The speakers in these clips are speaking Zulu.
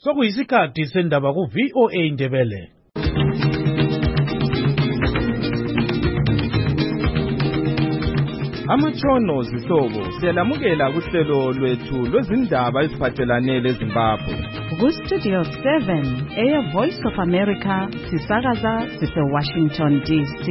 Sokuyisikhathi sendaba ku VOA Indebele. Amatshono zihlobo siyalamukela kuhlelo lwethu lwezindaba eziphathelane leZimbabwe. Ku Studio 7 Air Voice of America sisakaza sise Washington DC.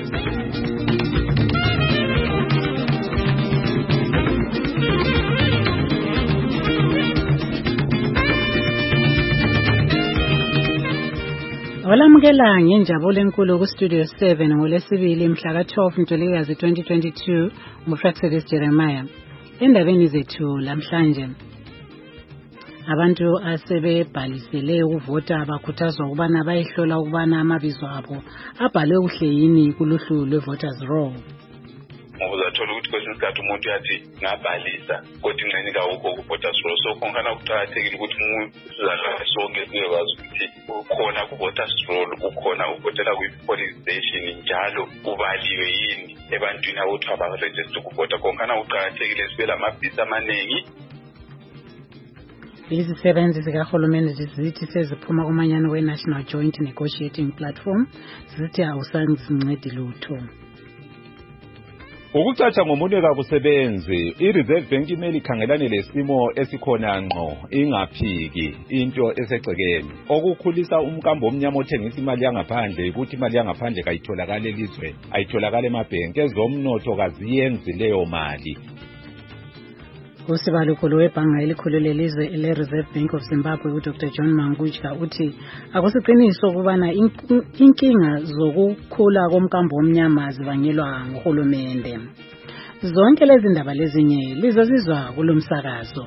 Olamukela ngenjabulo enkulu ku Studio 7 ngolesibili mhla ka-12 Ntulikazi 2022 nguFraxelis Jeremiah. Endabeni zethu lamhlanje, abantu asebebhalisele ukuvota bakhuthazwa ukubana bayehlola ukubana amabizo abo abhalwe kuhle yini kuluhlu lwe-voters roll. Uzathola ukuthi kwesinye isikhathi umuntu yathi ngabhalisa kodwa ingxenye kawukho ku-voters roll. So khona kuqakathekile ukuthi sizalwane sonke sizokwazi ukuthi ukhona ku-voters roll, ukhona uvotela kwi-polling station, njalo ubaliwe yini ebantwini abothi abaregister ukuvota. Khona kuqakathekile sibe lamabhisi amaningi. Izisebenzi zikahulumeni zithi seziphuma kumanyano we-National Joint Negotiating Platform zithi awusanzincedi lutho. Ukucatsha ngomunye kakusebenzi, i-Reserve Bank imele ikhangelane lesimo esikhona ngqo, ingaphiki into esegcekeni. Okukhulisa umkambo omnyama othengisa imali yangaphandle ukuthi imali yangaphandle kayitholakala elizweni, ayitholakala emabhenki. Ezomnotho kaziyenzi leyo mali. Usibalukhulu webhanga elikhulu lelizwe le-Reserve Bank of Zimbabwe uDr John Mangudya uthi akusiqiniso ukubana inkinga zokukhula komkambo omnyama zibangelwa nguhulumende. Zonke lezi ndaba lezinye lizozizwa kulomsakazo.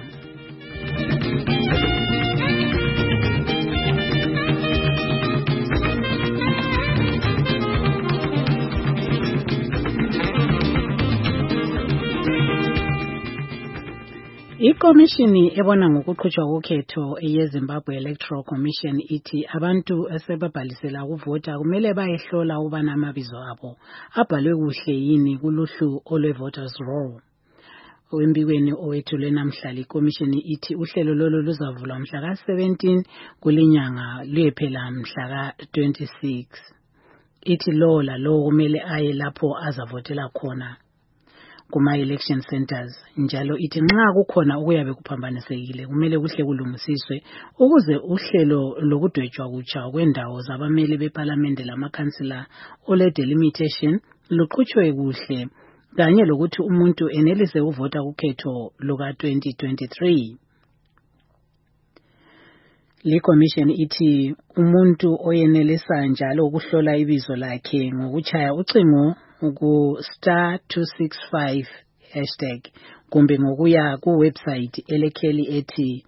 Ikomishini ebona ngokuqhutshwa kokhetho eyeZimbabwe Electoral Commission ithi abantu asebebhalisela ukuvota kumele bayehlola ukubana amabizo abo abhalwe kuhle yini kuluhlu olwe-voters roll. Embikweni owethulwe namhlanje, ikomishini ithi uhlelo lolo luzavulwa mhla ka-17 kulinyanga luyephela mhla ka-26. Ithi lo kumele aye lapho azavotela khona kuma-election centers. Njalo ithi nxa kukhona okuyabe kuphambanisekile kumele kuhle kulungisiswe ukuze uhlelo lokudwetshwa kutsha kwendawo zabameli beParliament lamakhansila ole-delimitation luqhutshwe kuhle, kanye lokuthi umuntu enelise ukuvota kukhetho luka-2023. Likomishini ithi umuntu oyenelisa njalo ukuhlola ibizo lakhe ngokuchaya ucingo ku*265# kumbe ngokuya kuwebsite elekheli ethi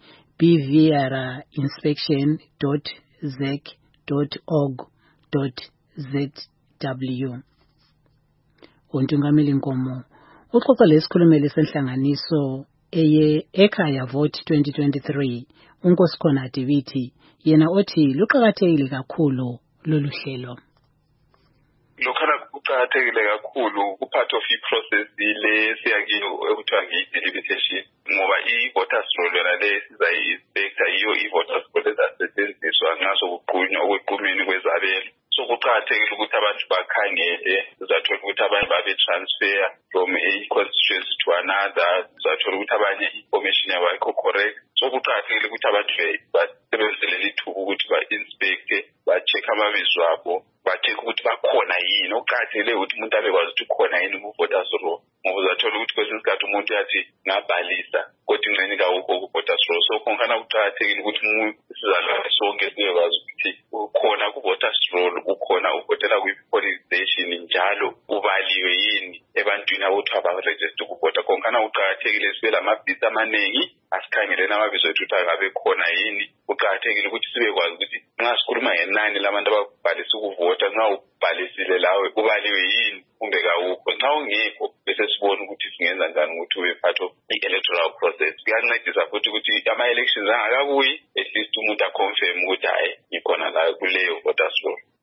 bvrinspection.zec.org.zw. uNtungameli Nkomo uxoxa lesikhulumeli senhlanganiso ekhaya Vote 2023 uNkosikhona Davithi, yena othi luqhakathekile kakhulu lolu hlelo. Lokhana kuqakathekile kakhulu ku-part of i-process le siyakiyo ekuthiwa ngiyi-delimitation, ngoba i-voters roll yona le sizayi-inspector yiyo i-voters roll ezasetshenziswa nxa sokuqunywa okwequmeni kwezabelo. So kuqakathekile ukuthi abantu bakhangele, uzathola ukuthi abanye babe-transfer from a constituency to another, uzathola ukuthi abanye i-information yabo ayikho correct. So kuqakathekile ukuthi abantu basebenzele lithuba ukuthi ba-inspecte, ba-check amabizo abo, ba-check ukuthi bakhona yini. Okuqakathekile ukuthi umuntu abekwazi ukuthi ukhona yini ku-voters roll, ngoba uzathola ukuthi kwesinye isikhathi umuntu yathi ngabhalisa kodwa ingxenye kawukho ku-voters roll. So khona kuqakathekile ukuthi sizalwane sonke sizokwazi ukuthi ukhona ku-voters roll, ukhona uvotela kwi-polling station, njalo ubaliwe yini ebantwini abothi abaregister ukuvota. Khona kuqakathekile sibe lamabhisi amaningi, asikhangeleni amabizo ethu ukuthi angabe khona yini. Kuqakathekile ukuthi sibekwazi ukuthi nxa sikhuluma ngenani labantu ababhalisa ukuvota, nxa ubhalisile lawe ubaliwe yini kumbe kawukho. Nxa ungekho bese sibona ukuthi singenza njani ukuthi ube part of the-electoral process. Kuyancedisa futhi ukuthi ama-elections angakabuyi, at least umuntu aconfirm ukuthi hayi ngikhona la kuleyo voters roll.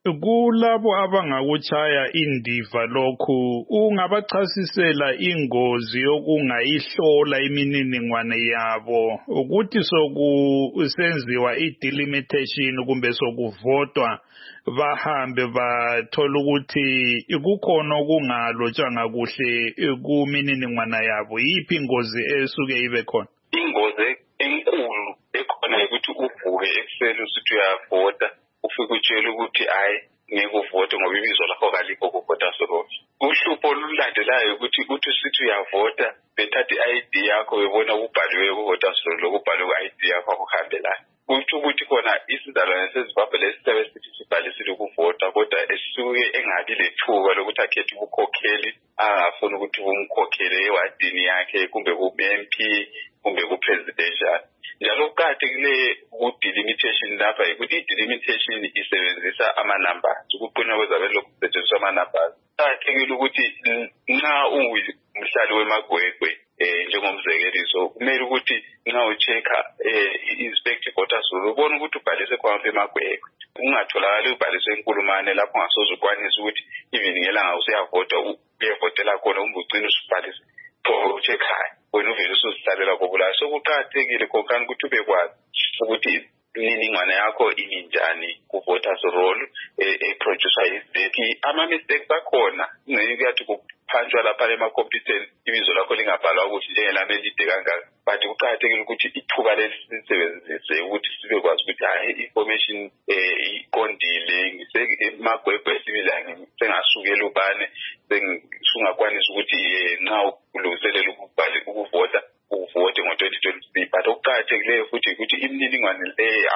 kulabo abangakuchaya indiva lokhu ungabachasisela ingozi yokungayihlola imininingwane yabo ukuthi sokusenziwa i-delimitation kumbe sokuvotwa bahambe bathola ukuthi kukhona okungalotshanga kuhle kumininingwana yabo. Yiphi ingozi esuke ibe khona? Ingozi enkulu ekhona ukuthi uvuke ekuseni usithi uyavota ufike utshela ukuthi hayi ngeke uvote ngoba ibizo lakho kalikho kuvota solo. Uhlupho olulandelayo ukuthi usithi uyavota bethatha i-ID yakho bebona ubhaliwe kuvota solo kubhalwe ku-ID yakho akuhambelana. Kuthi ukuthi khona isizalwane seZimbabwe lesisabe sithi sibhalisile ukuvota kodwa esuke engabi lethuba lokuthi akhethe ubukhokheli angafuni ukuthi bumkhokhele ewadini yakhe kumbe ku-MP kumbe ku-presidential. Njalo kuqakathekile ku-delimitation lapha ukuthi i-delimitation isebenzisa ama-numbers ukuqina kwezabelo kusetshenziswa ama-numbers. Kuqakathekile ukuthi nxa ungumhlali weMagwegwe njengomzekeliso kumele ukuthi nxa ucheck-a i-inspect voters roll ubone ukuthi ubhalise khona eMagwegwe. Ungatholakali ubhalise eNkulumane lapho ungasoze ukwanise ukuthi even ngelanga usuyavota uyevotela khona ugcine usubhalise ucheck-ayo wena uvele usuzihlalela kokulayo. So kuqakathekile konkani ukuthi ubekwazi ukuthi imininingwane yakho ininjani ku-voters roll eproducer yiziphi. Ama-mistakes akhona kuyathi kuphanjwa lapha ema-competence ibizo lakho lingabhalwa ukuthi njengelami elide kangaka, but kuqakathekile ukuthi ithuba lelisebenzise ukuthi sibekwazi ukuthi hayi information iqondile ngisemagwegwe sibila sengasukela ubane sengakwanisa ukuthi nxa ulungiselela ukuvota uvote ngo-2023. But okuqakathekileyo futhi ukuthi imininingwane le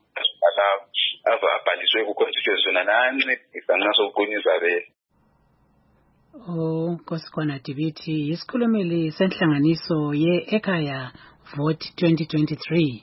abhaliswe ku-constituency yona nancedisa nxa sokuqinisa vele. Nkosikhona Dibiti yisikhulumeli senhlanganiso ye-Ekhaya Vote 2023.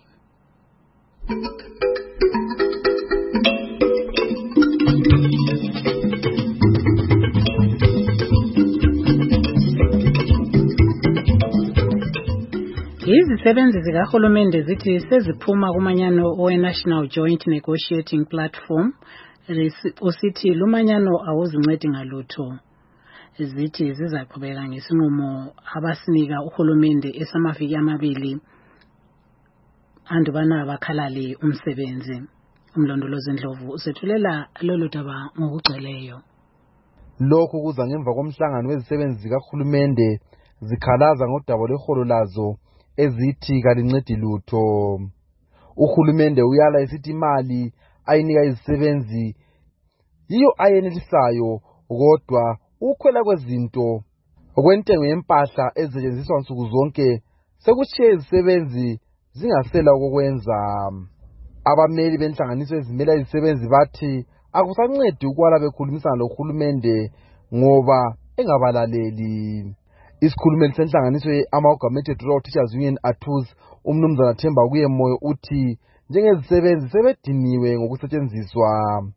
Izisebenzi zikahulumende zithi seziphuma kumanyano owe-National Joint Negotiating Platform usithi lumanyano awuzincedi ngalutho. Zithi zizaqhubeka ngesinqumo abasinika uhulumende esamaviki amabili andubana bakhalale umsebenzi. Umlondolozi Ndlovu usethulela lolu daba ngokugcweleyo. Lokhu kuza ngemva komhlangano wezisebenzi zikahulumende zikhalaza ngodaba lweholo lazo ezithi kalincedi lutho. Uhulumende uyala esithi imali ayinika izisebenzi yiyo ayenelisayo kodwa ukhwela kwezinto okwentengo yempahla ezisetshenziswa nsuku zonke sekutshiye izisebenzi zingasela okokwenza. Abameli benhlanganiso ezimela izisebenzi bathi akusancedi ukwala bekhulumisana lohulumende ngoba engabalaleli. Isikhulumeli senhlanganiso ye-Amalgamated Rural Teachers Union ATUS umnumzana Themba Kuyemoyo uthi njengezisebenzi sebediniwe ngokusetshenziswa.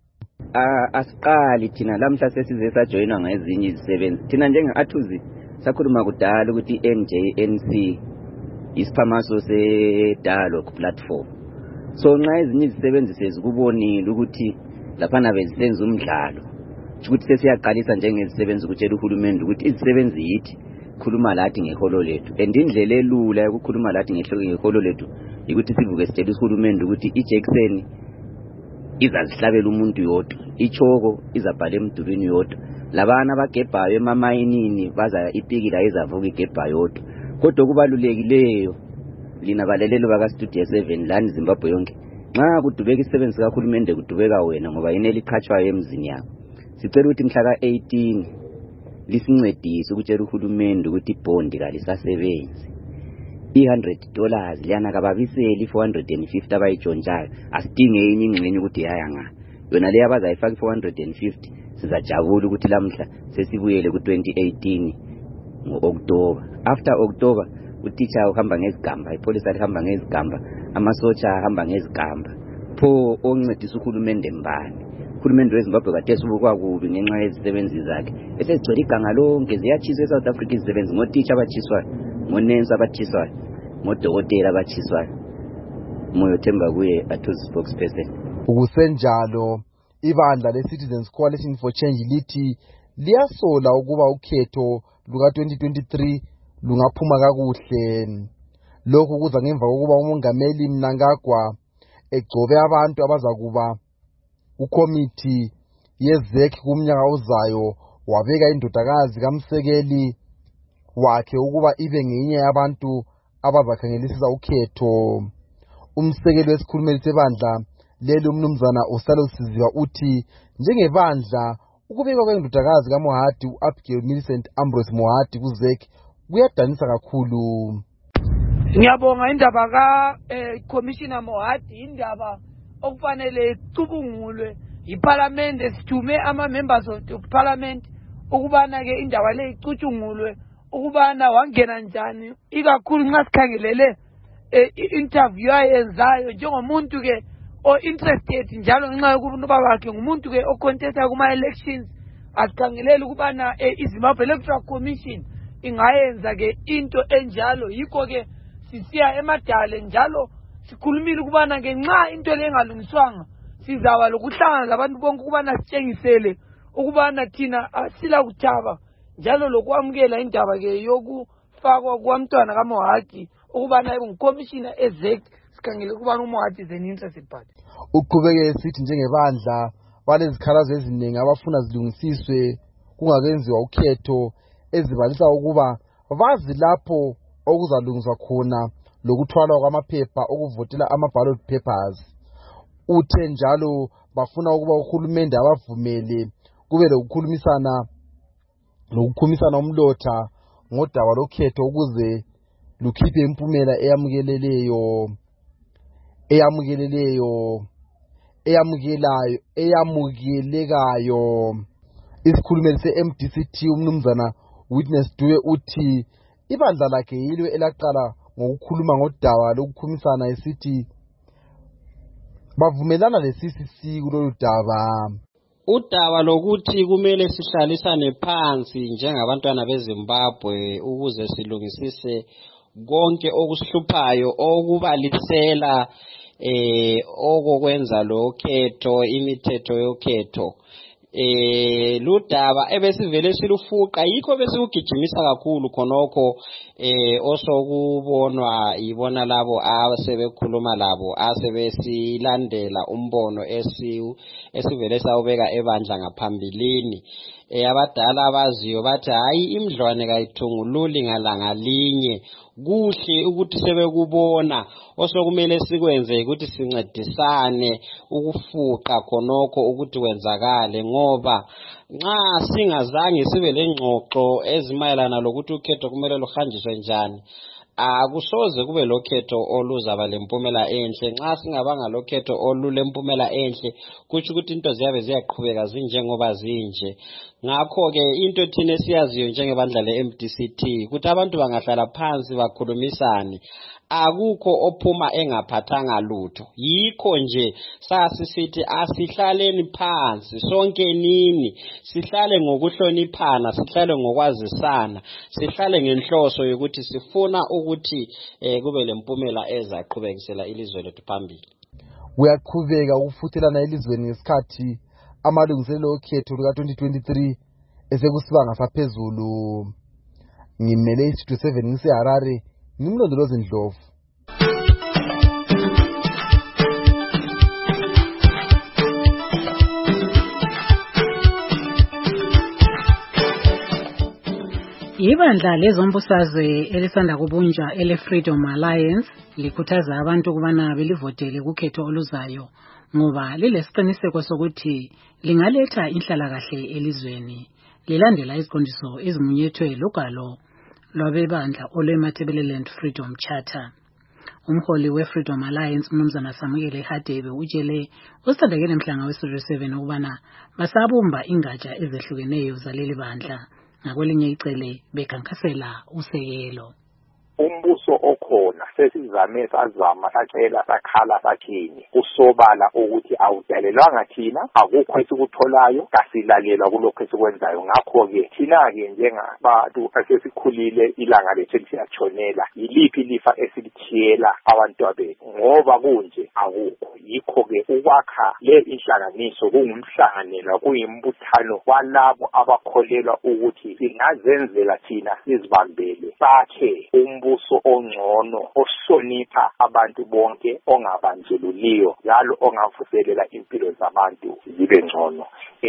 Asiqali thina lamhla sesize sajoyinwa ngezinye izisebenzi. Thina njenge-ATUS sakhuluma kudala ukuthi NJNC isiphamaso se-dialogue platform. So nxa ezinye izisebenzi sezikubonile ukuthi laphana bezisenza umdlalo ukuthi sesiyaqalisa njengezisebenzi ukutshela uhulumende ukuthi izisebenzi yithi khuluma lathi ngeholo lethu. And indlela elula yokukhuluma lathi ngeholo lethu ukuthi sivuke sitshela uhulumende ukuthi ijekiseni izazihlabela umuntu yodwa, ichoko izabhala emdulwini yodwa, labana abagebhayo emamayinini baza ipikila izavuka igebha yodwa. Kodwa kubalulekileyo lina balelelo baka Studio 7 lani Zimbabwe yonke, nxa kudubeka isisebenzi kahulumende kudubeka wena ngoba yena eliqhatshwayo emzini yakho. Sicela ukuthi mhla ka-18 lisincedise ukutshela uhulumende ukuthi ibhondi kalisasebenzi. $100 liyana kababiseli 450 abayitshontshayo asidinge enye ingxenye ukuthi yaya nga yona leyo abazayifaka 450 sizajabula ukuthi lamhla sesibuyele ku2018 ngo-October. After October utitsha uhamba ngezigamba, ipolice alihamba ngezigamba, amasotsha ahamba ngezigamba. Pho oncedisa uhulumende mbani? Uhulumende weZimbabwe kade subukwa kubi ngenxa yezisebenzi zakhe. Esegcwele iganga lonke ziyachiswa eSouth Africa izisebenzi ngotitsha abachiswayo, ngonensi abachiswayo, ngodokotela abachiswayo. Moyo Themba Kuye ATUS spokesperson. Ukusenjalo Ibandla le-Citizens Coalition for Change lithi liyasola ukuba ukhetho luka-2023 lungaphuma kakuhle. Lokhu kuza ngemva kokuba umongameli Mnangagwa egcobe abantu abazakuba ukomiti yezek kumnyaka ozayo, wabeka indodakazi kaMsekeli wakhe ukuba ibe ngenye yabantu abazakhangelisisa ukhetho. Umsekeli wesikhulumeli sebandla leli umnumzana Osalo Siziwa uthi njengebandla ukubekwa kwendodakazi kaMohati u-Abigail Millicent Ambrose Mohati kuzek kuyadanisa kakhulu. Ngiyabonga indaba ka-Commissioner Mohati, indaba okufanele icubungulwe iParliament. Sithume ama-members of Parliament ukubana-ke indaba le icutshungulwe ukubana wangena njani, ikakhulu nxa sikhangelele i-interview ayenzayo njengomuntu-ke o-interested njalo ngenxa yokuba bakhe ngumuntu-ke ocontesta kuma-elections. Asikhangelele ukubana iZimbabwe Electoral Commission ingayenza-ke into enjalo. Yikho-ke sisiya emadale njalo sikhulumile ukubana-ke nxa into le engalungiswanga sizaba lokuhlangana labantu bonke ukubana sitshengisele ukubana thina asila kuthaba njalo lokwamukela indaba-ke yokufakwa kwamntwana kaMohati ukubana ngucommissioner ezect. Sikhangele ukubana uMohati is an interested party. Uqhubeke sithi njengebandla balezikhalazo eziningi abafuna zilungisiswe kungakenziwa ukhetho, ezibalisa ukuba bazi lapho okuzalungiswa khona lokuthwalwa kwamaphepha okuvotela ama-ballot papers. Uthe njalo bafuna ukuba uhulumende abavumele kube lokukhumisana umlotha ngodaba lokhetho ukuze lukhiphe impumela eyamukelekayo. Isikhulumeli se-MDCT umnumzana Witness Dube uthi ibandla lakhe yilo elaqala ngokukhuluma ngodaba lokukhumisana esithi bavumelana le-CCC kulolu daba. Udaba lokuthi kumele sihlalisane phansi njengabantwana beZimbabwe ukuze silungisise konke okusihluphayo okubalisela okokwenza lo khetho, imithetho yokhetho. Ludaba ebesivele silufuqa, yikho besikugijimisa kakhulu khonokho osokubonwa yibona labo asebekhuluma labo asebesilandela umbono esivele sawubeka ebandla ngaphambilini. Abadala abaziyo bathi hayi imdlwane kayithungululi ngalanga linye. Kuhle ukuthi sebekubona, osokumele sikwenze ukuthi sincedisane ukufuqa khonokho ukuthi kwenzakale, ngoba nxa singazange sibe lengxoxo ezimayelana lokuthi ukhetho kumele luhanjiswe njani, akusoze kube lokhetho oluzaba lempumela enhle. Nxa singabanga lokhetho olulempumela enhle, kutsho ukuthi into ziyabe ziyaqhubeka zinjengoba zinje. Ngakho-ke into thina siyaziyo njengebandla le-MDCT ukuthi abantu bangahlala phansi bakhulumisane, akukho ophuma engaphathanga lutho. Yikho nje sasisithi asihlaleni phansi sonke nini, sihlale ngokuhloniphana, sihlale ngokwazisana, sihlale ngenhloso yokuthi sifuna ukuthi kube lempumela ezaqhubekisela ilizwe lethu phambili. Uyaqhubeka ukufuthelana elizweni ngesikhathi amalungiselelo okhetho luka-2023 esekusibanga saphezulu. Ngimele iStudio 7 ngiseHarare, ngimlondolozi Ndlovu. Ibandla lezombusazwe elisanda kubunjwa ele-Freedom Alliance likhuthaza abantu ukubana belivotele kukhetho oluzayo ngoba lilesiqiniseko sokuthi lingaletha inhlalakahle elizweni. Lilandela iziqondiso ezimunyethwe lugalo lwabebandla olweMatabeleland Freedom Charter. Umholi we-Freedom Alliance umnumzana Samukele Hadebe utshele usithandekele mhlanga we-Studio 7 ukubana basabumba ingatsha ezehlukeneyo zaleli bandla, ngakwelinye icele bekhankasela usekelo. umbuso okhona sesizame sazama sacela sakhala sathini kusobala ukuthi awudalelwanga thina akukho esikutholayo kasilalelwa kulokho esikwenzayo ngakho-ke thina-ke njengabantu esesikhulile ilanga lethu lisiyatshonela yiliphi ilifa esilithiyela abantwabethu ngoba kunje akukho yikho-ke ukwakha le inhlanganiso kungumhlanganelo kuyimbuthano walabo abakholelwa ukuthi singazenzela thina sizibambele sakhe umbuso ongcono ohlonipha abantu bonke ongabandlululiyo njalo ongavuselela impilo zabantu zibe ngcono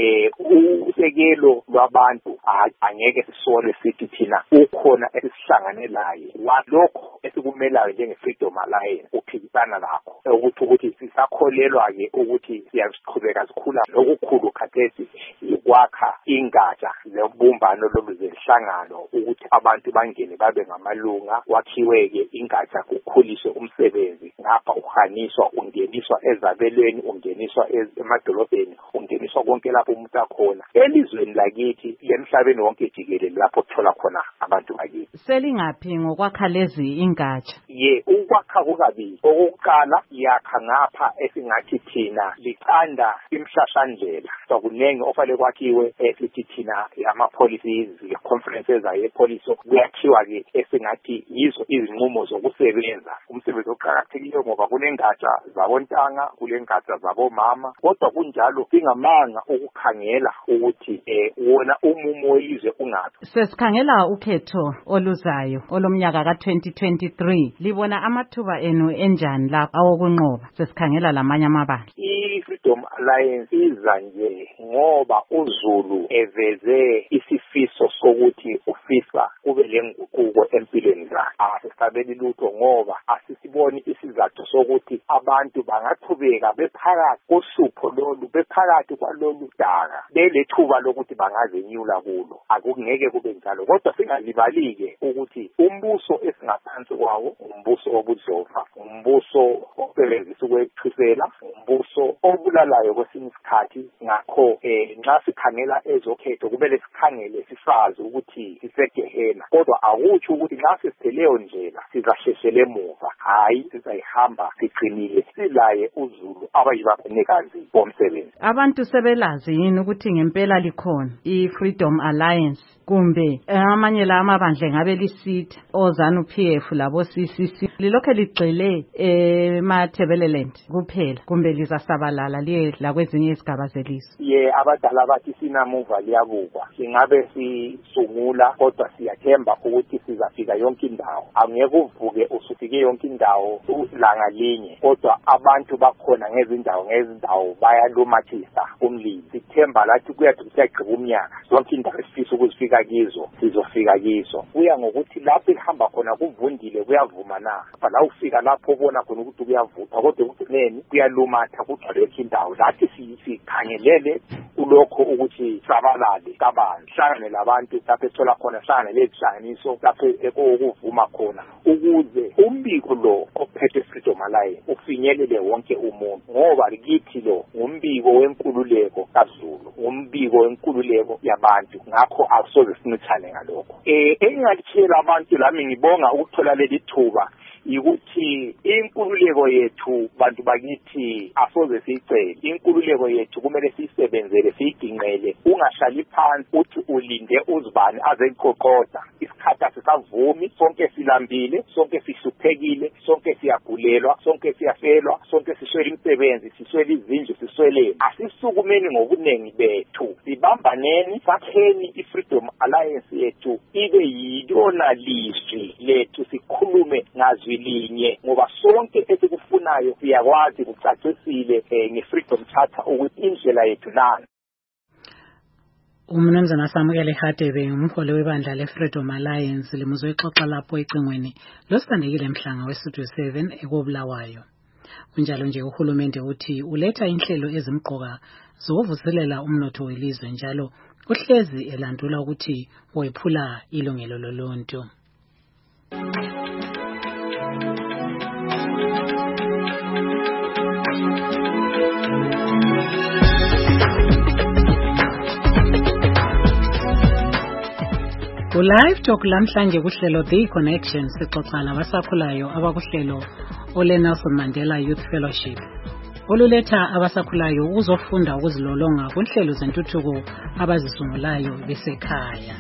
usekelo lwabantu angeke sisole sithi thina ukhona esihlangane laye walokho esikumelayo njenge-Freedom Alliance uphikisana lakho ukuthi sisakholelwa-ke ukuthi siyaqhubeka sikhula okukhulu khathesi yikwakha ingatsha lebumbano lokuzenhlangano ukuthi abantu bangene babe ngamalunga kwakhiwe-ke ingatsha kukhuliswe umsebenzi ngapha uhaniswa ungeniswa ezabelweni ungeniswa emadolobheni ungeniswa konke lapho umuntu akhona elizweni lakithi lemhlabeni wonke jikelele lapho kuthola khona abantu bakithi. Selingaphi ngokwakha lezi ingatsha? Ukwakha kukabili. Okokuqala yakha ngapha esingathi thina liqanda imhlahlandlela sokunenge ofale kwakhiwe esithi thina ama-policies conferences ayepoliso kuyakhiwa-ke esingathi yizo izinqumo zokusebenza umsebenzi oqakathekileyo ngoba kunengatsha zabontanga kulengatsha zabomama kodwa kunjalo singamanga ukukhangela ukuthi wona umumo welizwe ungaphi. Sesikhangela ukhetho oluzayo olomnyaka ka-2023 libona amathuba enu enjani lapho awokunqoba sesikhangela lamanye amabandla? I-Freedom Alliance iza nje ngoba uZulu eveze isifiso sokuthi ufisa kube lenguquko empilweni zakhe. Asisabeli lutho ngoba asisiboni isizathu sokuthi abantu bangaqhubeka bephakathi kohlupho lolu bephakathi kwalolu daka belethuba lokuthi bangazenyula kulo. Akungeke kube njalo kodwa singalibali-ke ukuthi umbuso esingaphansi kwawo umbuso wobudlova umbuso osebenzisa ukwethusela umbuso obulalayo kwesinye isikhathi ngakho nxa sikhangela ezokhetho kumele sikhangele sisazi ukuthi sisegehena kodwa akutsho ukuthi nxa sisitheleyo ndlela sizasheshela emuva hayi sizayihamba siqinile silaye uZulu abayibanikazi bomsebenzi. Abantu sebelazi yini ukuthi ngempela likhona i-Freedom Alliance kumbe amanye la amabandla ngabe lisitha oZANU-PF labo CCC lilokho ligxile eMathebeleland kuphela kumbe lizasabalala liye la kwezinye izigaba zelizwe? Abadala bathi sinamuva liyabukwa singabe sisungula kodwa siyathemba ukuthi sizafika yonke indawo. Angeke uvuke usufike yonke indawo langa linye kodwa abantu bakhona ngezindawo bayalumathisa umlilo. Sithemba lathi kuyathi kusiyagqiba umnyaka zonke indawo esifisa ukuzifika kizo sizofika kizo. Kuya ngokuthi lapho ihamba khona kuvundile kuyavuma na la ufika lapho ubona khona ukuthi kuyavutha kodwa ekugcineni kuyalumatha kugcwale indawo lathi sikhangelele kulokho ukuthi sabalale kabanzi hlangane labantu lapho ethola khona hlangane lezihlanganiso lapho ekuvuma khona ukuze umbiko lo ophethe Freedom Alliance ufinyelele wonke umuntu ngoba kithi lo ngumbiko wenkululeko kaZulu ngumbiko wenkululeko yabantu ngakho akusoze sinuthane ngalokho. Engingalitshela abantu lami ngibonga ukuthola leli thuba yikuthi inkululeko yethu bantu bakithi asoze siyicele. Inkululeko yethu kumele siyisebenzele siyidinqele ungahlali phansi uthi ulinde uzibani azeqoqoda isikhathi asisavumi sonke silambile sonke sihluphekile sonke siyagulelwa sonke siyafelwa sonke siswele imisebenzi siswele izindlu siswele asisukumeni ngobunengi bethu sibambaneni sakheni i-Freedom Alliance yethu ibe yilona lizwi lethu sikhulume ngazwi linye ngoba sonke esikufunayo siyakwazi kucacisile nge-Freedom Charter ukuthi indlela yethu nani. Umnumzana Samukele Hadebe umholi webandla le-Freedom Alliance limuzwe ixoxa lapho ecingweni losithandekile mhlanga wesizwe 7 ekobulawayo. Kunjalo nje uhulumende uthi uletha inhlelo ezimqoka zokuvuselela umnotho welizwe njalo uhlezi elandula ukuthi wephula ilungelo loluntu. Live Talk lamhlanje kuhlelo The Connection sixoxa nabasakhulayo abakuhlelo ole Nelson Mandela Youth Fellowship. Oluletha abasakhulayo ukuzofunda ukuzilolonga kunhlelo zentuthuko abazisungulayo besekhaya.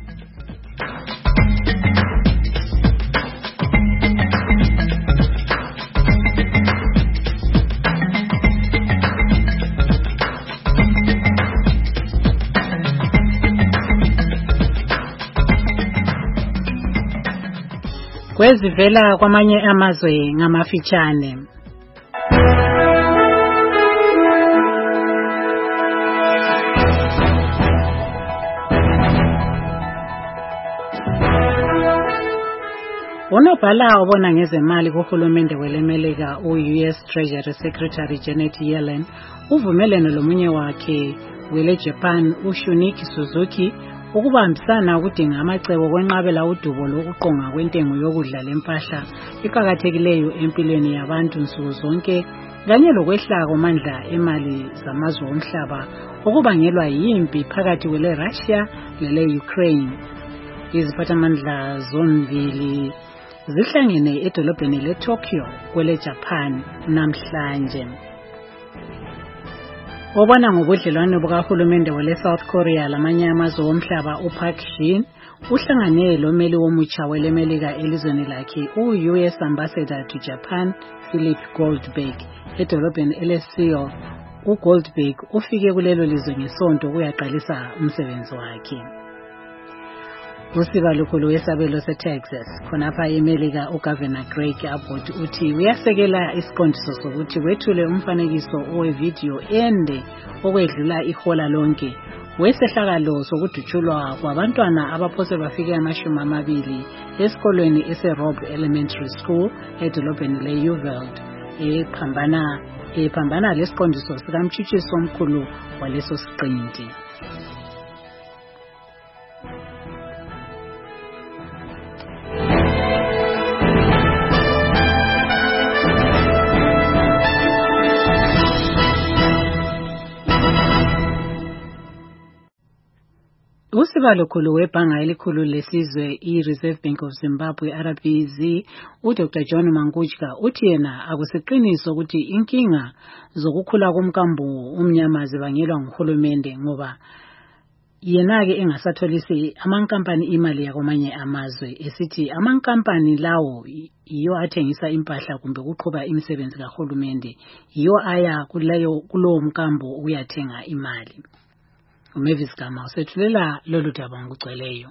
Kwezivela kwamanye amazwe ngamafitshane. Unobhala obona ngezemali kuhulumende welemelika u-US Treasury Secretary Janet Yellen uvumelene lomunye wakhe wele Japan uShunichi Suzuki ukubambisana ukudinga amacebo kwenqabela udubo lokuqonga kwentengo yokudla lempahla iqhakathekileyo empilweni yabantu nsuku zonke kanye lokwehla komandla emali zamazwe omhlaba okubangelwa yimpi phakathi kwele Russia nele Ukraine. Iziphathamandla zombili zihlangene edolobheni le Tokyo kwele Japan namhlanje. Obona ngobudlelwano bukahulumende wele South Korea lamanye amazwe omhlaba uPark Shin uhlangane lomeli womutsha welemelika elizweni lakhe u-US Ambassador to Japan Philip Goldberg edolobheni ele-Seoul. uGoldberg ufike kulelo lizwe ngesonto kuyaqalisa umsebenzi wakhe. Usiba lukhulu wesabelo seTexas khonapha eMelika uGovernor Greg Abbott uthi uyasekela isiqondiso sokuthi wethule umfanekiso owevideo ende okwedlula ihola lonke wesehlakalo sokudutshulwa kwabantwana abaphose bafike 20 esikolweni ese-Robb Elementary School edolobheni le-Uvalde ephambana lesiqondiso sikamtshutshisi omkhulu waleso siqinti. Usiba lukhulu webhanga elikhulu lesizwe i-Reserve Bank of Zimbabwe RBZ uDr John Mangudya uthi yena akusiqiniso ukuthi inkinga zokukhula komkambo umnyama zibangelwa nguhulumende ngoba yena-ke engasatholisi amankampani imali yakwamanye amazwe esithi amankampani lawo iyo athengisa impahla kumbe kuqhuba imisebenzi kahulumende iyo aya kulowo mkambo uyathenga imali. Umavis Gama usethulela lolu daba ngokugcweleyo.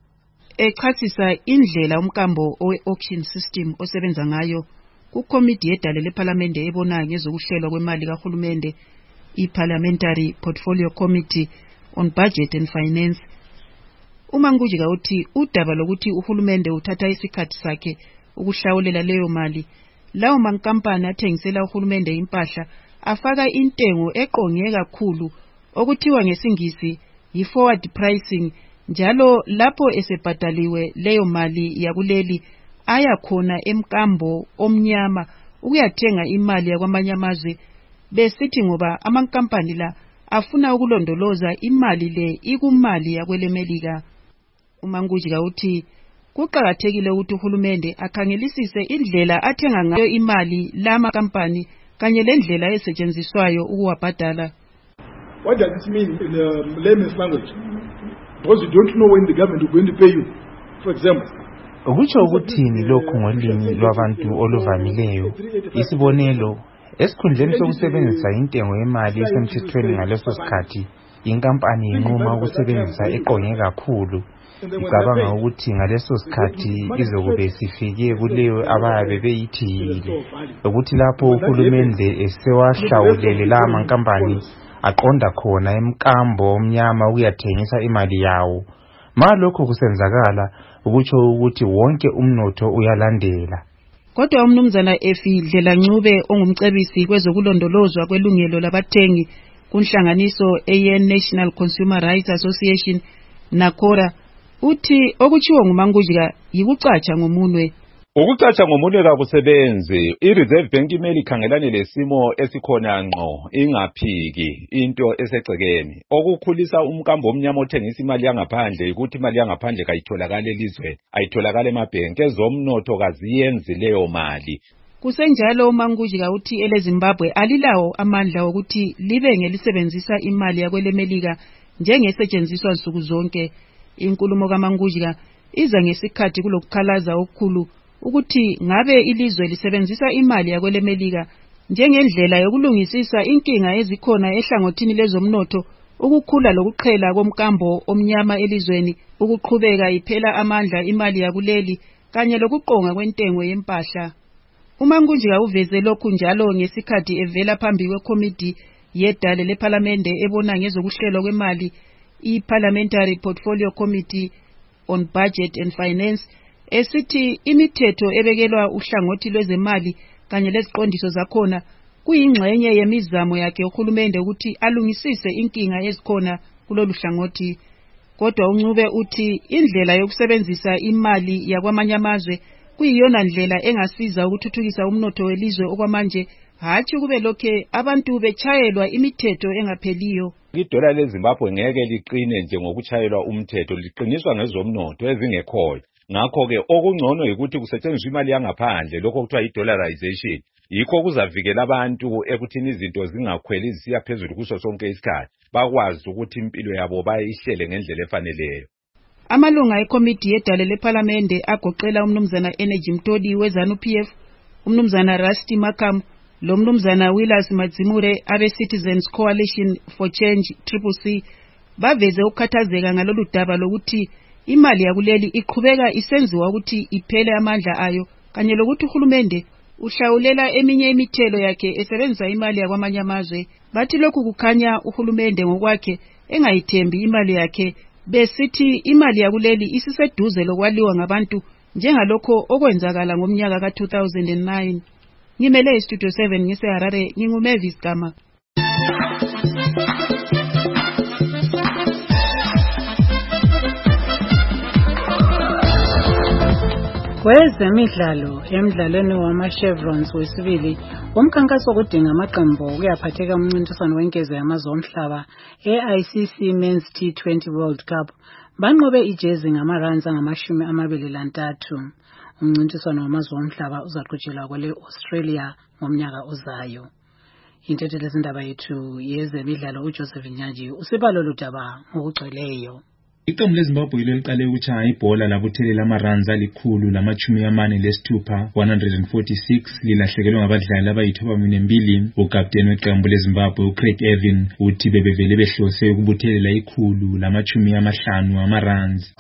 Echasisa indlela umkambo owe-auction system osebenza ngayo kukomiti yedale leParliamente ebona ngezokuhlelwa kwemali kahulumende i-Parliamentary Portfolio Committee on Budget and Finance. uMangudya uthi udaba lokuthi uhulumende uthatha isikhathi sakhe ukuhlawulela leyo mali lawo mankampani athengisela uhulumende impahla afaka intengo eqonge kakhulu okuthiwa ngesingisi yi-forward pricing njalo lapho esebhadaliwe leyo mali yakuleli aya khona emkambo omnyama ukuyathenga imali yakwamanye amazwe besithi ngoba amankampani la afuna ukulondoloza imali le ikumali yakwelemelika. uMangudya uthi kuqhakathekile ukuthi uhulumende akhangelisise indlela athenga ngayo imali lama kampani kanye lendlela esetshenziswayo ukuwabhadala. What does this mean in layman's language? Because you don't know when the government is going to pay you, for example. Ukutsho ukuthini lokhu ngolimi lwabantu oluvamileyo? Isibonelo, esikhundleni sokusebenzisa intengo yemali esemthethweni ngaleso sikhathi, inkampani inquma ukusebenzisa eqonge kakhulu. Icabanga ukuthi ngaleso sikhathi izokube sifike kuleyo abayabe beyithile. Ukuthi lapho uhulumende esewahlawulele la mankampani aqonda khona emkambo omnyama ukuyathengisa imali yawo. Malokho kusenzakala ukutsho ukuthi wonke umnotho uyalandela. Kodwa umnumzana Efi Dlelancube ongumcebisi kwezokulondolozwa kwelungelo labathengi kunhlanganiso ye-National Consumer Rights Association NACORA uthi okutshiwo nguMangudya yikucatsha ngomunwe. Ukucatsha ngomunye kabusebenzi, i-Reserve Bank imele ikhangelane lesimo esikhona ngqo, ingaphiki into esegcekeni. Okukhulisa umkambo omnyama othengisa imali yangaphandle ukuthi imali yangaphandle kayitholakala elizweni, ayitholakala emabhenki. Ezomnotho kaziyenzi leyo mali. Kusenjalo uMangujika uthi eleZimbabwe alilawo amandla ukuthi libe ngelisebenzisa imali yakwelemelika njengesetshenziswa nsuku zonke. Inkulumo kaMangujika iza ngesikhathi kulokukhalaza okukhulu ukuthi ngabe ilizwe lisebenzisa imali yakwelemelika njengendlela yokulungisisa inkinga ezikhona ehlangothini lezomnotho, ukukhula lokuqhela komkambo omnyama elizweni, ukuqhubeka iphela amandla imali yakuleli kanye lokuqonga kwentengo yempahla. uMangujika uveze lokhu njalo ngesikhathi evela phambi kwekomiti yedale lePhalamende ebona ngezokuhlelwa kwemali, i-Parliamentary Portfolio Committee on Budget and Finance, esithi imithetho ebekelwa uhlangothi lwezemali kanye leziqondiso zakhona kuyingxenye yemizamo yakhe uhulumende ukuthi alungisise inkinga ezikhona kulolu hlangothi. Kodwa uNcube uthi indlela yokusebenzisa imali yakwamanye amazwe kuyiyona ndlela engasiza ukuthuthukisa umnotho welizwe okwamanje, hatshi kube lokhe abantu betshayelwa imithetho engapheliyo. Idola leZimbabwe ngeke liqine nje ngokuchayelwa umthetho, liqiniswa ngezomnotho ezingekhoyo. Ngakho-ke okungcono yikuthi kusetshenziswe imali yangaphandle, lokho kuthiwa yi-dollarization. Yikho kuzavikela abantu ekuthini izinto zingakhweli zisiya phezulu kuso sonke isikhathi, bakwazi ukuthi impilo yabo bayihlele ngendlela efaneleyo. Amalunga ekomiti yedale lePhalamende agoqela umnumzana Energy Mtoli weZANU-PF, umnumzana Rusty Makam, lo mnumzana Willis Madzimure abe-Citizens Coalition for Change CCC, baveze ukukhathazeka ngalolu daba lokuthi imali yakuleli iqhubeka isenziwa ukuthi iphele amandla ayo, kanye lokuthi uhulumende uhlawulela eminye imithelo yakhe esebenzisa imali yakwamanye amazwe. Bathi lokhu kukhanya uhulumende ngokwakhe engayithembi imali yakhe, besithi imali yakuleli isiseduze lokwaliwa ngabantu njengalokho okwenzakala ngomnyaka ka-2009. Ngimele iStudio 7 ngiseHarare, nginguMavis Gama. Kwezemidlalo, emidlalweni wama-Chevrons wesibili umkhankaso wokudinga amaqembu kuyaphatheka umncintiswano wenkezo yamazwe omhlaba e-ICC Men's T20 World Cup banqobe ijezi ngama-runs angama-23. Umncintiswano wamazwe omhlaba uzaqhutshelwa kwele-Australia ngomnyaka ozayo. Intetheli yezindaba yethu yezemidlalo uJoseph Nyaji usibalo ludaba ngokugcweleyo. Iqembu leZimbabwe liqale ukutshaya ibhola labuthelela ama-runs ali-146, 146 lilahlekelwe ngabadlali abayi-92. Ukapteni weqembu leZimbabwe uCraig Ervin uthi bebevele behlose ukubuthelela 150 ama-runs.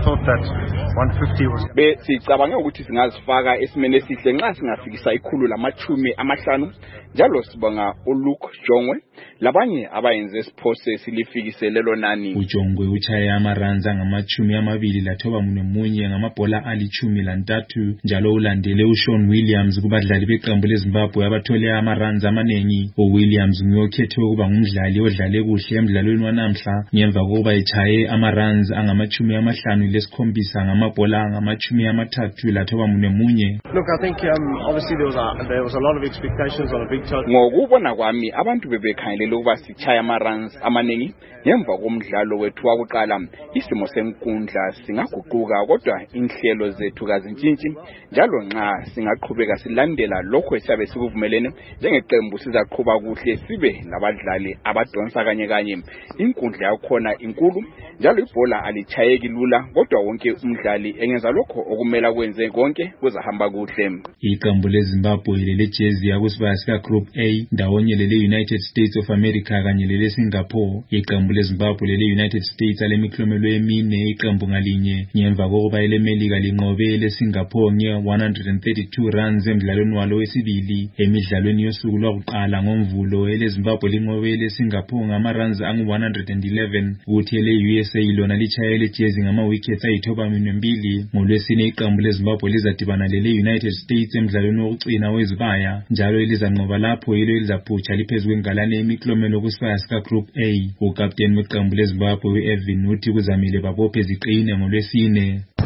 Sicabange ukuthi singazifaka esimene esihle nxa singafikisa 150, njalo sibonga uLuke Jongwe labanye abayenze isiphose silifikise lelo nani. uJongwe uchaye ama-runs angama-29 ngamabhola ali-13, njalo ulandele uShaun Williams kubadlali beqembu leZimbabwe abathole ama-runs amanengi. uWilliams nguye ukuba ngumdlali odlale kuhle emdlalweni wanamhla ngemva kokuba echaye ama-runs angama-57 ngamabhola angama-31. Look, I think obviously there was a lot of expectations on a big total. Ngokubona kwami abantu bebekhangelele ukuba sichaya ama-runs amaningi ngemva komdlalo wethu wakuqala. Isimo senkundla singaguquka kodwa inhlelo zethu kazintshintshi, njalo nxa singaqhubeka silandela lokho esiyabe sikuvumelene njengeqembu sizaqhubeka kuhle sibe labadlali abadonsa kanye. Inkundla yakhona inkulu njalo ibhola alichayeki lula, kodwa wonke umdlali engenza lokho okumele kwenze konke kuzahamba kuhle. Iqembu leZimbabwe lelejezi yakusibaya sika Group A ndawonye lele-United States of America kanye lele-Singapore. Iqembu leZimbabwe lele-United States alemiklomelo emine iqembu ngalinye ngemva kokuba elemelika linqobe ele-Singapore nge-132 runs emdlalweni walo wesibili. Emidlalweni yosuku lwakuqala ngoMvulo eleZimbabwe linqobe ele-Singapore ngama-runs angu-111, kuthi ele-USA lona lichaye elejezi ngama-wickets ayi-92. NgoLwesine iqembu leZimbabwe lizadibana lele-United States emdlalweni wokucina wezibaya, njalo elizanqoba lapho yilo elizaphutsha liphezu kwengalane yemiklomelo kusibaya sika Group A. Ukapteni weqembu leZimbabwe u-Ervin uthi kuzamile babophe ziqine ngoLwesine.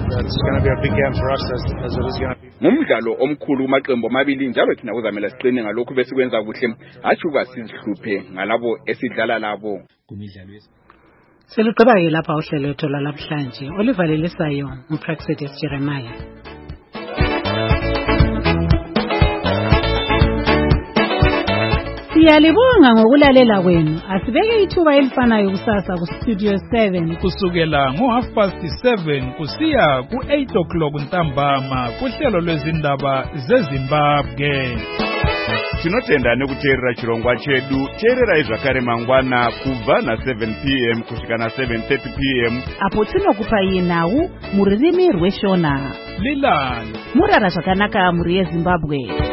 It's going to be a big game for us as it is going to be. Ngumdlalo omkhulu kumaqembu amabili njalo thina kuzamela siqine ngalokho bese kwenza kuhle achuka sizihluphe ngalabo esidlala labo kumidlalo Selugqiba-ke lapha uhlelo lwethu lwalamhlanje olivalelisayo uPraxedis Jeremiah. Siyalibonga ngokulalela kwenu. Asibeke ithuba elifanayo kusasa ku Studio 7 kusukela ngo7:30 kusiya ku8:00 ntambama kuhlelo lwezindaba zeZimbabwe. Tinotenda nekuteerera chirongwa chedu. Teererai zvakare mangwana kubva na7 p.m. kusvika na7:30 p.m. apo tinokupai nhau muririmi rweshona. Lilani Murara zvakanaka muri yeZimbabwe.